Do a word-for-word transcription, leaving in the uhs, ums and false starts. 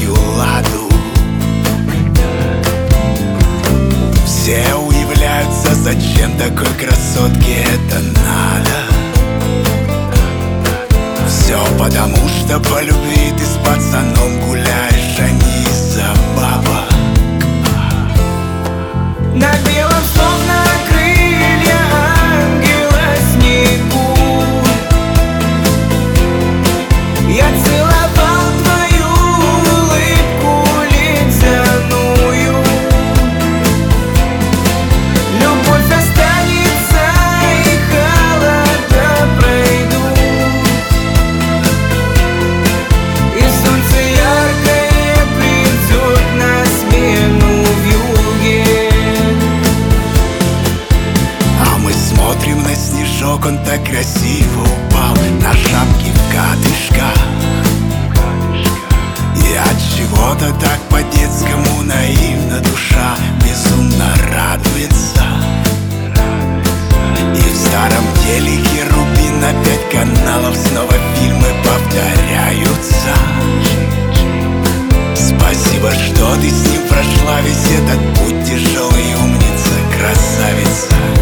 свою ладу. Все удивляются, зачем такой красотке это надо. Все потому, что по любви ты с пацаном гуляешь, а не из-за бабок. На белом словно крылья ангела снегу я целовал твою улыбку ледяную. Любовь останется и холода пройдут, и солнце яркое придет на смену в юге. Смотрим на снежок, он так красиво упал на шапки в катышках. И от чего-то так по-детскому наивно душа безумно радуется. И в старом телеке Рубин на пять каналов снова фильмы повторяются. Спасибо, что ты с ним прошла весь этот путь тяжелый, умница, красавица.